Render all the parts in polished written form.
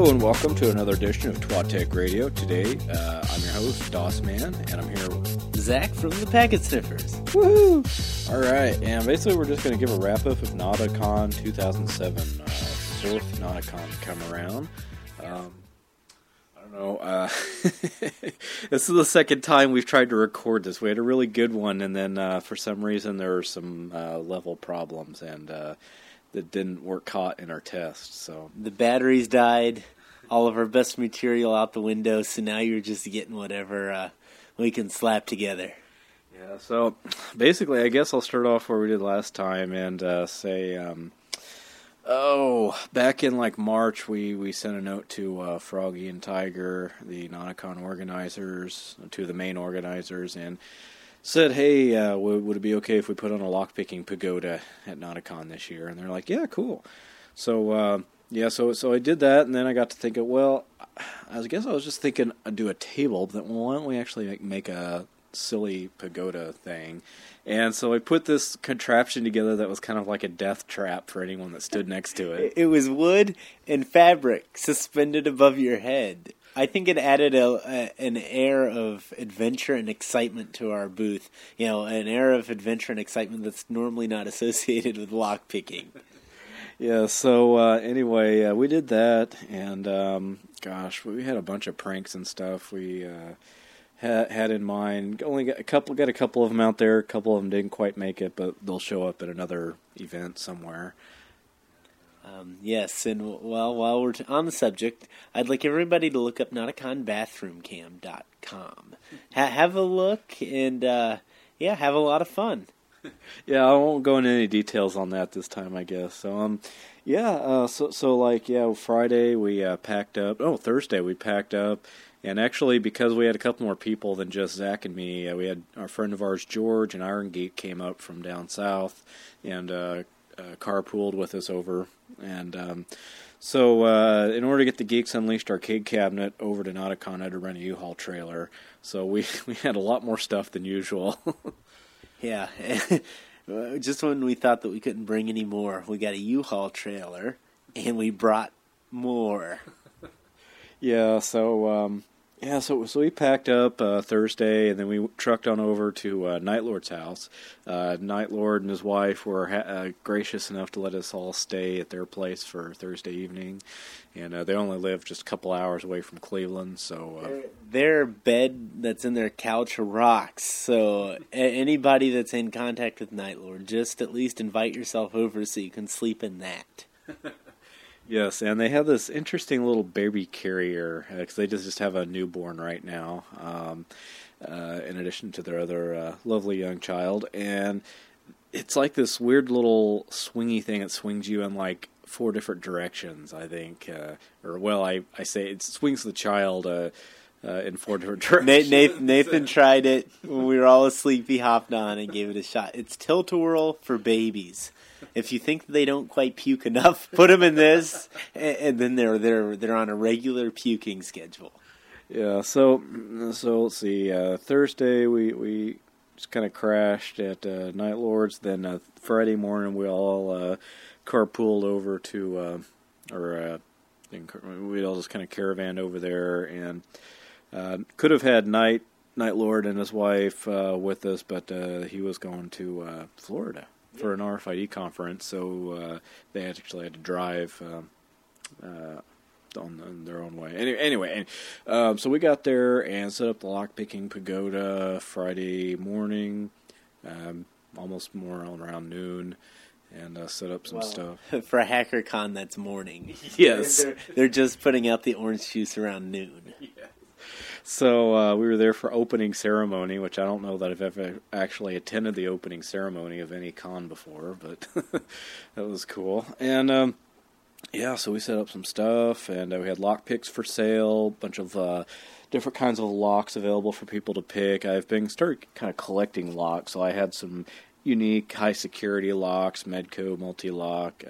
Hello and welcome to another edition of Twat Tech Radio. Today, I'm your host, Doss Man, and I'm here with Zach from the Packet Sniffers. Woohoo! Alright, and basically we're just going to give a wrap-up of NADACon 2007. Fourth NADACon come around. I don't know, this is the second time we've tried to record this. We had a really good one, and then for some reason there were some level problems, and that didn't work hot in our test. So the batteries died, all of our best material out the window, so now you're just getting whatever we can slap together. Yeah, so basically I guess I'll start off where we did last time and say, back in like March we sent a note to Froggy and Tiger, the NADACon organizers, to the main organizers, and said, hey, would it be okay if we put on a lockpicking pagoda at NADACon this year? And they're like, yeah, cool. So, so I did that, and then I got to thinking, well, I guess I was just thinking I'd do a table, but why don't we actually make a silly pagoda thing? And so I put this contraption together that was kind of like a death trap for anyone that stood next to it. It was wood and fabric suspended above your head. I think it added an air of adventure and excitement to our booth. You know, an air of adventure and excitement that's normally not associated with lockpicking. Yeah, so anyway, we did that, and we had a bunch of pranks and stuff we had in mind. Only got a couple of them out there. A couple of them didn't quite make it, but they'll show up at another event somewhere. Yes, and while we're on the subject, I'd like everybody to look up NADACONBathroomCam.com. Have a look and, have a lot of fun. Yeah, I won't go into any details on that this time, I guess. So, Friday we packed up. Oh, Thursday we packed up. And actually, because we had a couple more people than just Zach and me, we had our friend of ours, George, and Iron Geek came up from down south and carpooled with us over. And in order to get the Geeks Unleashed arcade cabinet over to NADACon, I had to rent a U-Haul trailer. So we had a lot more stuff than usual. Yeah. Just when we thought that we couldn't bring any more, we got a U-Haul trailer, and we brought more. Yeah, so we packed up Thursday, and then we trucked on over to Nightlord's house. Nightlord and his wife were gracious enough to let us all stay at their place for Thursday evening, and they only live just a couple hours away from Cleveland. So their bed that's in their couch rocks. So anybody that's in contact with Nightlord, just at least invite yourself over so you can sleep in that. Yes, and they have this interesting little baby carrier, because they just have a newborn right now, in addition to their other lovely young child. And it's like this weird little swingy thing that swings you in like 4 different directions, I think. I say it swings the child in 4 different directions. Nathan tried it when we were all asleep. He hopped on and gave it a shot. It's Tilt-A-Whirl for babies. If you think they don't quite puke enough, put them in this, and then they're on a regular puking schedule. Yeah. So let's see. Thursday we just kind of crashed at Nightlord's. Then Friday morning we all carpooled over to, we all just kind of caravanned over there, and could have had Nightlord and his wife with us, but he was going to Florida for an RFID conference, so they actually had to drive on their own way. Anyway, so we got there and set up the lockpicking pagoda Friday morning, almost more around noon, and set up some stuff. For a HackerCon, that's morning. Yes. They're just putting out the orange juice around noon. Yeah. So we were there for opening ceremony, which I don't know that I've ever actually attended the opening ceremony of any con before, but that was cool. And so we set up some stuff, and we had lock picks for sale, a bunch of different kinds of locks available for people to pick. I've been started kind of collecting locks, so I had some unique high security locks, Medco multi-lock,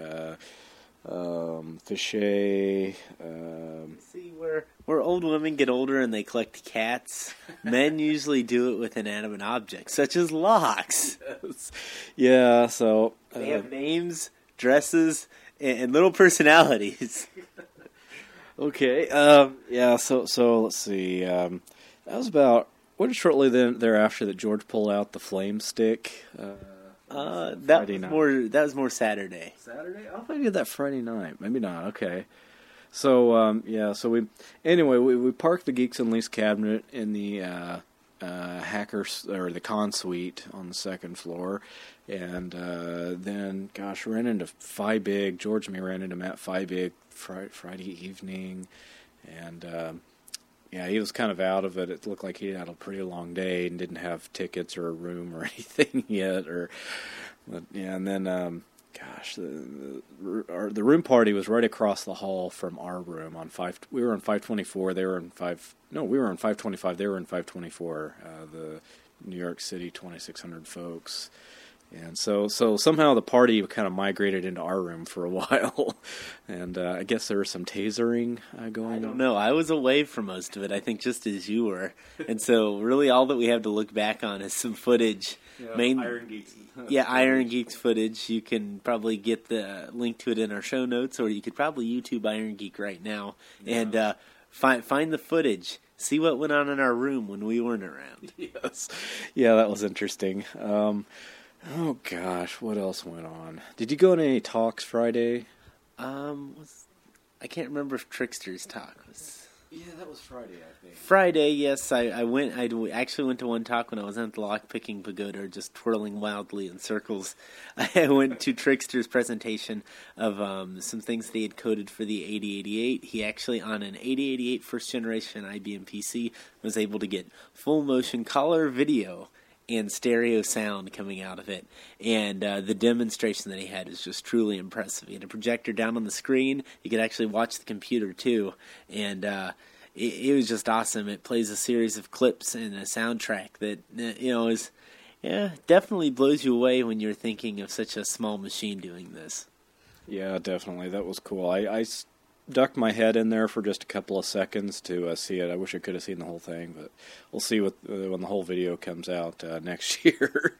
Fichet. See, where old women get older and they collect cats, men usually do it with inanimate objects, such as locks. Yeah, so they have names, dresses, and little personalities. Okay. Yeah. So let's see. That was about shortly thereafter that George pulled out the flame stick. That was more Saturday. Saturday? I thought he did that Friday night. Maybe not. Okay. So so we parked the Geeks Unleashed cabinet in the hackers or the con suite on the second floor, and then ran into Big. George and me ran into Matt Big Friday evening, and he was kind of out of it. It looked like he had a pretty long day and didn't have tickets or a room or anything yet. And then the room party was right across the hall from our room on 5. We were on 524. They were in 5. No, we were on 525. They were in 524. The New York City 2,600 folks. And so somehow the party kind of migrated into our room for a while, and I guess there was some tasering going on. I don't know. I was away for most of it, I think just as you were. And so really all that we have to look back on is some footage. Iron Geeks. Iron Geeks footage. You can probably get the link to it in our show notes, or you could probably YouTube Iron Geek right now and find the footage. See what went on in our room when we weren't around. Yes. Yeah, that was interesting. Oh gosh, what else went on? Did you go to any talks Friday? I can't remember if Trickster's talk was. Yeah, that was Friday, I think. Friday, yes. I went. I actually went to one talk when I was at the Lockpicking Pagoda, just twirling wildly in circles. I went to Trickster's presentation of some things they had coded for the 8088. He actually, on an 8088 first generation IBM PC, was able to get full motion color video and stereo sound coming out of it. And the demonstration that he had is just truly impressive. He had a projector down on the screen. You could actually watch the computer, too. And it was just awesome. It plays a series of clips and a soundtrack that, is definitely blows you away when you're thinking of such a small machine doing this. Yeah, definitely. That was cool. I ducked my head in there for just a couple of seconds to see it. I wish I could have seen the whole thing, but we'll see when the whole video comes out next year.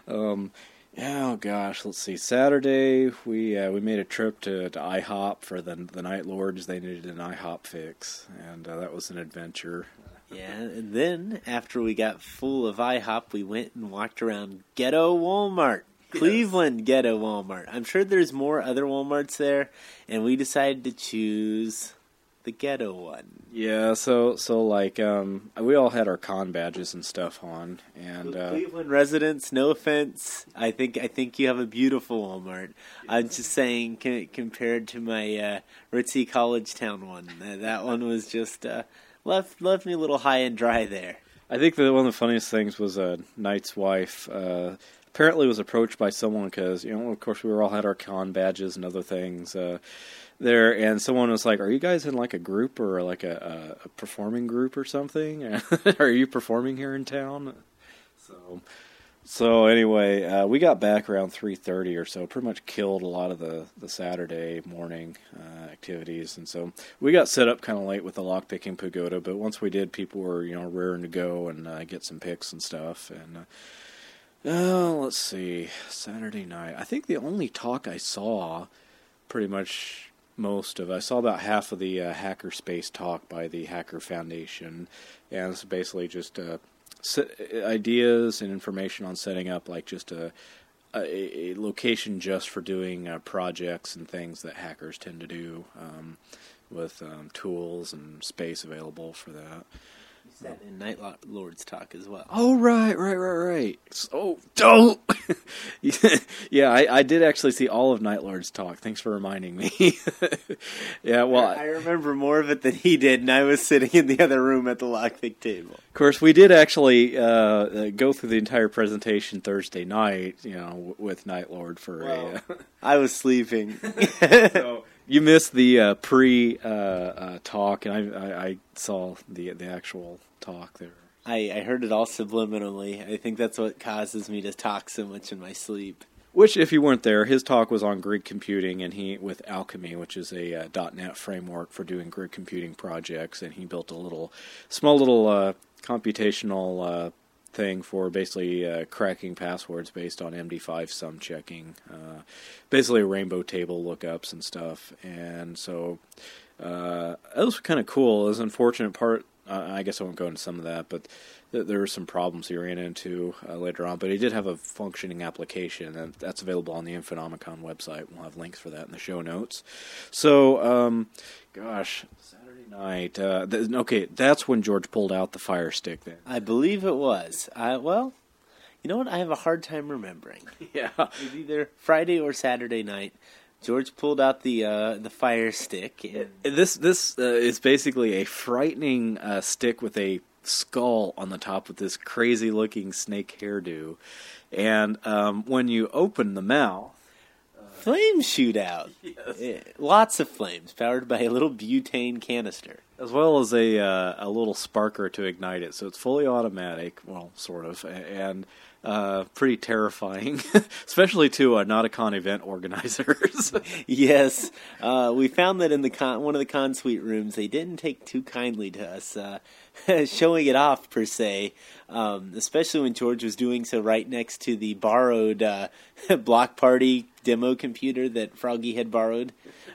Oh gosh, let's see. Saturday we made a trip to IHOP for the Night Lords. They needed an IHOP fix, and that was an adventure. Yeah, and then after we got full of IHOP, we went and walked around Ghetto Walmart. Cleveland Ghetto Walmart. I'm sure there's more other Walmarts there, and we decided to choose the Ghetto one. Yeah, so we all had our con badges and stuff on, and Cleveland residents, no offense, I think you have a beautiful Walmart. I'm just saying, compared to my ritzy college town one, that one was just left me a little high and dry there. I think that one of the funniest things was Knight's wife. Apparently was approached by someone because, of course, we all had our con badges and other things there, and someone was like, "Are you guys in like a group or like a performing group or something? Are you performing here in town?" So anyway, we got back around 3:30 or so. Pretty much killed a lot of the Saturday morning activities, and so we got set up kind of late with the Lockpicking Pagoda. But once we did, people were raring to go and get some pics and stuff and. Let's see. Saturday night. I think the only talk I saw, pretty much I saw about half of the Hackerspace talk by the Hacker Foundation, and it's basically just ideas and information on setting up like just a location just for doing projects and things that hackers tend to do with tools and space available for that. That in Night Lords talk as well. Oh, right. So, don't! Yeah, I did actually see all of Night Lords talk. Thanks for reminding me. Yeah, well... I remember more of it than he did, and I was sitting in the other room at the lockpick table. Of course, we did actually go through the entire presentation Thursday night, with Night Lord for I was sleeping. So... You missed the pre-talk, and I saw the actual talk there. I heard it all subliminally. I think that's what causes me to talk so much in my sleep. Which, if you weren't there, his talk was on grid computing, and with Alchemy, which is a .NET framework for doing grid computing projects, and he built a small little computational thing for basically cracking passwords based on MD5 sum checking, basically rainbow table lookups and stuff. And so that was kind of cool. It was an unfortunate part. I guess I won't go into some of that, but there were some problems he ran into later on. But he did have a functioning application, and that's available on the Infonomicon website. We'll have links for that in the show notes. So, Saturday night. Okay, that's when George pulled out the Fire Stick then. I believe it was. Well, you know what? I have a hard time remembering. Yeah. It was either Friday or Saturday night. George pulled out the Fire Stick. And This is basically a frightening stick with a skull on the top with this crazy-looking snake hairdo. And when you open the mouth, flames shoot out. Yes. Lots of flames, powered by a little butane canister. as well as a little sparker to ignite it. So it's fully automatic, well, sort of, and pretty terrifying, especially to Nauticon event organizers. Yes, we found that in the one of the con suite rooms, they didn't take too kindly to us showing it off per se, especially when George was doing so right next to the borrowed Block Party demo computer that Froggy had borrowed.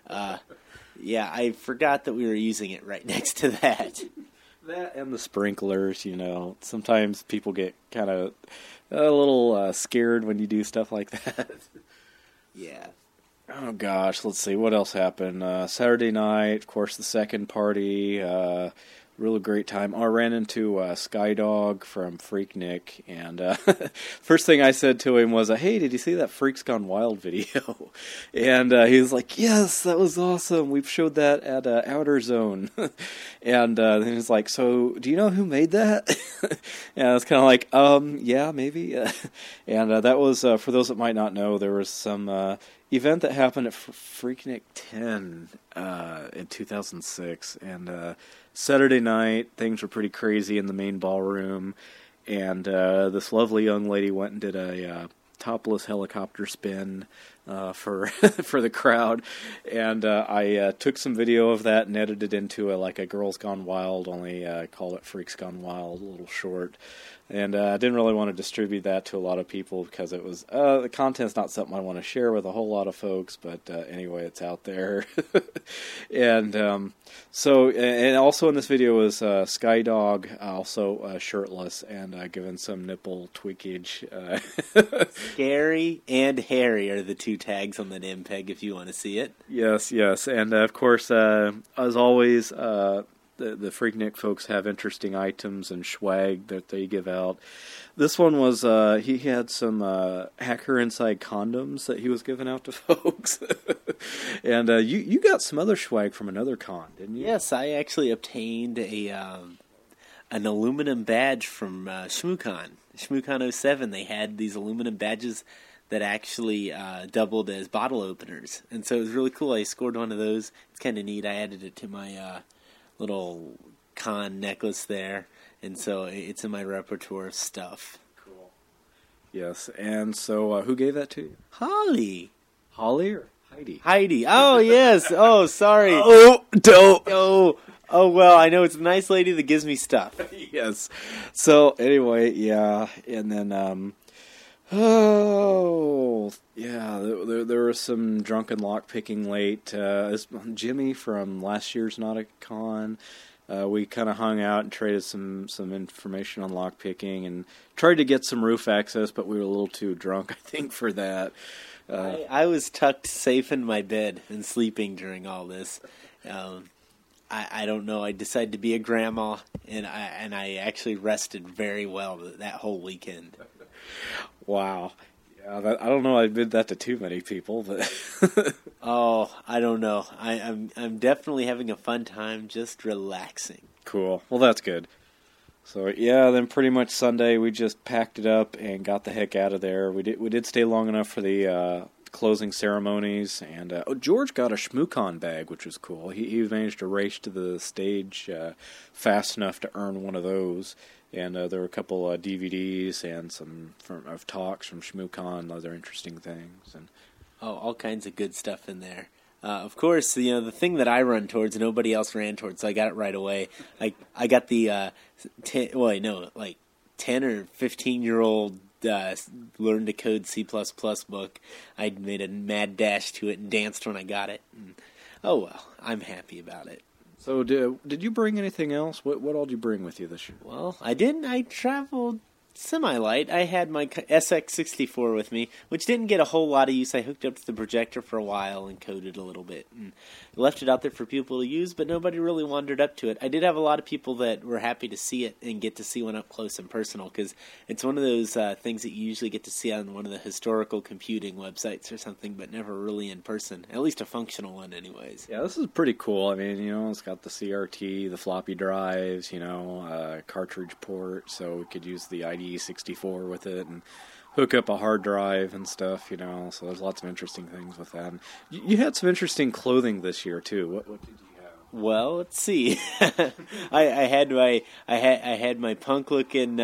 Yeah, I forgot that we were using it right next to that. That and the sprinklers, you know. Sometimes people get kind of a little scared when you do stuff like that. Yeah. Oh, gosh, let's see. What else happened? Saturday night, of course, the second party. Really great time. I ran into Skydog from Freaknik, and first thing I said to him was, hey, did you see that Freaks Gone Wild video? And he was like, yes, that was awesome. We've showed that at Outer Zone. And then he's like, so do you know who made that? And I was kind of like, yeah, maybe. And that was, for those that might not know, there was some event that happened at Freaknik 10 in 2006, and Saturday night, things were pretty crazy in the main ballroom, and this lovely young lady went and did a topless helicopter spin for for the crowd, and I took some video of that and edited it into a Girls Gone Wild, only called it Freaks Gone Wild, a little short. And I didn't really want to distribute that to a lot of people because it was the content's not something I want to share with a whole lot of folks. But anyway, it's out there. And so, and also in this video was Skydog, also shirtless and given some nipple tweakage. Scary and hairy are the two tags on that MPEG if you want to see it. Yes, yes. And of course, as always, the Freaknik folks have interesting items and swag that they give out. This one was, he had some Hacker Inside condoms that he was giving out to folks. And you got some other swag from another con, didn't you? Yes, I actually obtained an aluminum badge from ShmooCon. ShmooCon 07, they had these aluminum badges that actually doubled as bottle openers. And so it was really cool. I scored one of those. It's kind of neat. I added it to my little con necklace there, and so it's in my repertoire of stuff. Cool. Yes, and so who gave that to you? Holly or Heidi? Heidi. Oh, yes. Oh, sorry. Oh, dope. Oh, well, I know it's a nice lady that gives me stuff. Yes. So, anyway, yeah, and then, oh, yeah, there was some drunken lockpicking late. Jimmy from last year's Nauticon. We kind of hung out and traded some information on lockpicking and tried to get some roof access, but we were a little too drunk, I think, for that. I was tucked safe in my bed and sleeping during all this. I don't know. I decided to be a grandma, and I actually rested very well that whole weekend. Wow. Yeah, I don't know. I did that to too many people, but oh, I don't know. I'm definitely having a fun time, just relaxing. Cool. Well, that's good. So yeah, then pretty much Sunday we just packed it up and got the heck out of there. We did stay long enough for the closing ceremonies, and George got a ShmooCon bag, which was cool. He managed to race to the stage fast enough to earn one of those. And there were a couple DVDs and some of talks from ShmooCon, other interesting things, and all kinds of good stuff in there. Of course, the thing that I run towards, nobody else ran towards, so I got it right away. I got the 10 or 15-year-old learn to code C++ book. I made a mad dash to it and danced when I got it. And, oh well, I'm happy about it. So did you bring anything else? What all did you bring with you this year? Well, I didn't. I traveled semi-light. I had my SX64 with me, which didn't get a whole lot of use. I hooked up to the projector for a while and coded a little bit and left it out there for people to use, but nobody really wandered up to it. I did have a lot of people that were happy to see it and get to see one up close and personal, because it's one of those things that you usually get to see on one of the historical computing websites or something, but never really in person, at least a functional one anyways. Yeah, this is pretty cool. I mean, it's got the CRT, the floppy drives, cartridge port, so we could use the IDE64 with it and hook up a hard drive and stuff, so there's lots of interesting things with that. And you had some interesting clothing this year, too. What did you have? Well, let's see. I had my punk-looking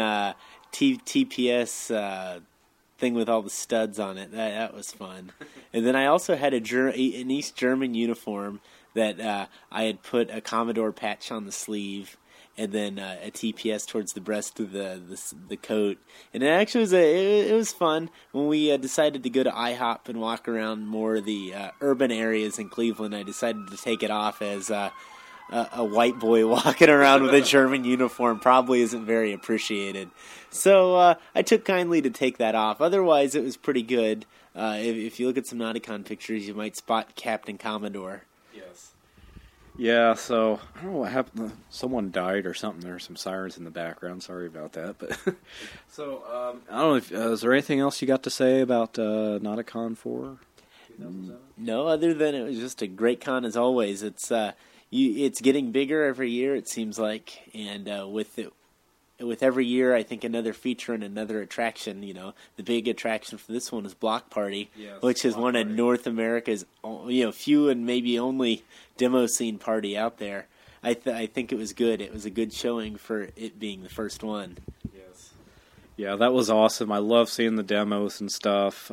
TPS thing with all the studs on it. That was fun. And then I also had an East German uniform that I had put a Commodore patch on the sleeve, and then a TPS towards the breast of the coat. And it actually it was fun when we decided to go to IHOP and walk around more of the urban areas in Cleveland. I decided to take it off as a white boy walking around with a German uniform probably isn't very appreciated. So I took kindly to take that off. Otherwise, it was pretty good. If you look at some Nauticon pictures, you might spot Captain Commodore. Yes. Yeah, so I don't know what happened. Someone died or something. There were some sirens in the background. Sorry about that. But so I don't know. Is there anything else you got to say about Nauticon 4? No, other than it was just a great con as always. It's getting bigger every year, it seems like, and with every year, I think another feature and another attraction. The big attraction for this one is Block Party, which is one of North America's few and maybe only demo scene party out there. I think it was good. It was a good showing for it being the first one. Yes. Yeah, that was awesome. I love seeing the demos and stuff.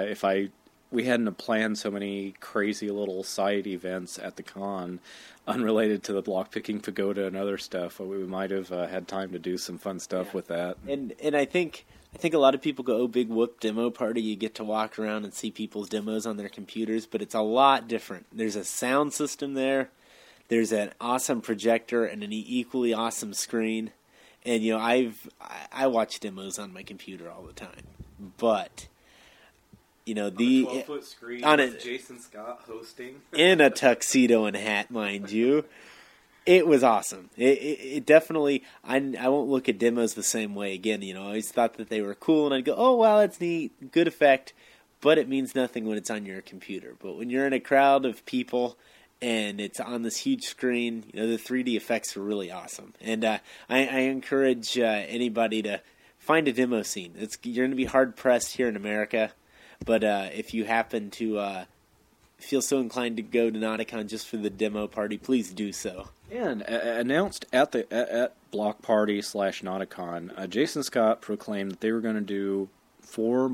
We hadn't planned so many crazy little side events at the con, unrelated to the Blockpicking Pagoda and other stuff. We might have had time to do some fun stuff with that. And I think a lot of people go, oh, big whoop demo party. You get to walk around and see people's demos on their computers, but it's a lot different. There's a sound system there. There's an awesome projector and an equally awesome screen. And I watch demos on my computer all the time, but. The 12-foot screen on with Jason Scott hosting in a tuxedo and hat, mind you. It was awesome. It definitely. I won't look at demos the same way again. I always thought that they were cool, and I'd go, "Oh wow, that's neat, good effect," but it means nothing when it's on your computer. But when you're in a crowd of people and it's on this huge screen, the 3D effects are really awesome. And I encourage anybody to find a demo scene. You're going to be hard pressed here in America. But if you happen to feel so inclined to go to Nauticon just for the demo party, please do so. And announced at Block Party / Nauticon, Jason Scott proclaimed that they were going to do 5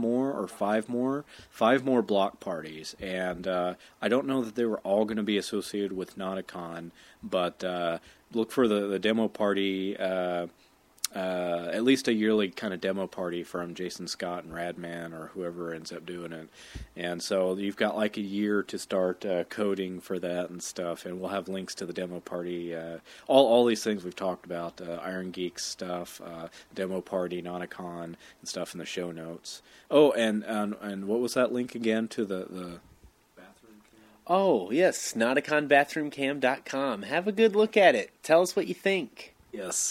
more block parties. And I don't know that they were all going to be associated with Nauticon, but look for the demo party. At least a yearly kind of demo party from Jason Scott and Radman or whoever ends up doing it. And so you've got like a year to start coding for that and stuff, and we'll have links to the demo party. All these things we've talked about, Iron Geeks stuff, demo party, Nauticon, and stuff in the show notes. Oh, and what was that link again to the bathroom cam? Oh, yes, nauticonbathroomcam.com. Have a good look at it. Tell us what you think. Yes.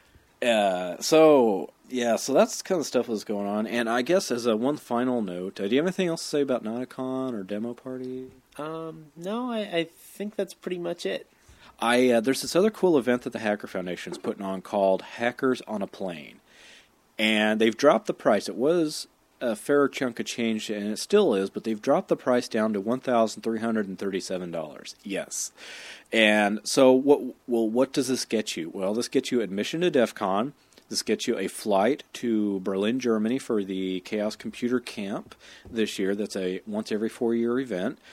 So that's kind of stuff that's going on. And I guess as one final note, do you have anything else to say about Nauticon or Demo Party? No, I think that's pretty much it. There's this other cool event that the Hacker Foundation is putting on called Hackers on a Plane. And they've dropped the price. It was a fair chunk of change, and it still is, but they've dropped the price down to $1,337. Yes. And so what does this get you? Well, this gets you admission to DEF CON. This gets you a flight to Berlin, Germany for the Chaos Computer Camp this year. That's a once every 4-year event.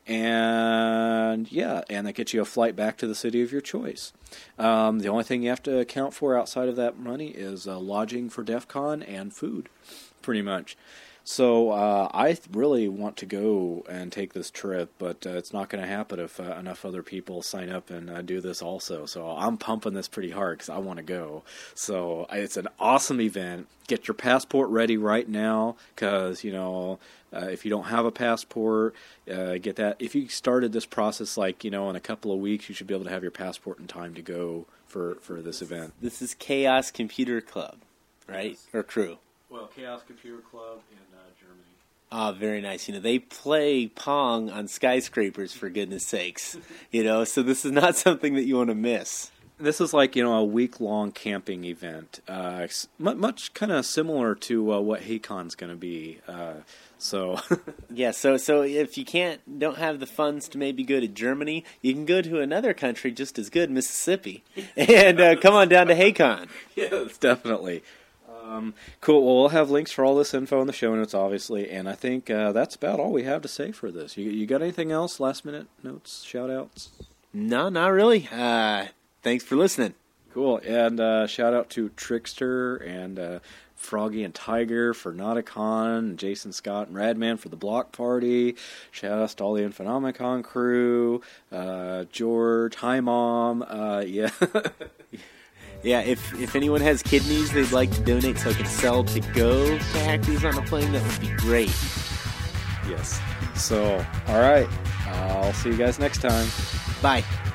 And yeah, and that gets you a flight back to the city of your choice. The only thing you have to account for outside of that money is lodging for DEF CON and food, pretty much. So I really want to go and take this trip, but it's not going to happen if enough other people sign up and do this also. So I'm pumping this pretty hard because I want to go. So it's an awesome event. Get your passport ready right now because, if you don't have a passport, get that. If you started this process in a couple of weeks, you should be able to have your passport in time to go for this event. This is Chaos Computer Club, right? Yes. Or crew? Well, Chaos Computer Club in Germany. Ah, very nice. They play Pong on skyscrapers, for goodness sakes. So this is not something that you want to miss. This is a week-long camping event. Much kind of similar to what HeyCon's going to be. Yeah, so if you don't have the funds to maybe go to Germany, you can go to another country just as good, Mississippi, and come on down to HeyCon. Yes, definitely. Cool. Well, we'll have links for all this info in the show notes, obviously, and I think that's about all we have to say for this. You got anything else? Last-minute notes, shout-outs? No, not really. Thanks for listening. Cool. And shout-out to Trickster and Froggy and Tiger for Nauticon, Jason Scott and Radman for the block party. Shout-outs to all the Infonomicon crew, George, hi, Mom. Yeah. Yeah, if anyone has kidneys they'd like to donate so I can sell to go to Hackers on a Plane, that would be great. Yes. So, all right. I'll see you guys next time. Bye.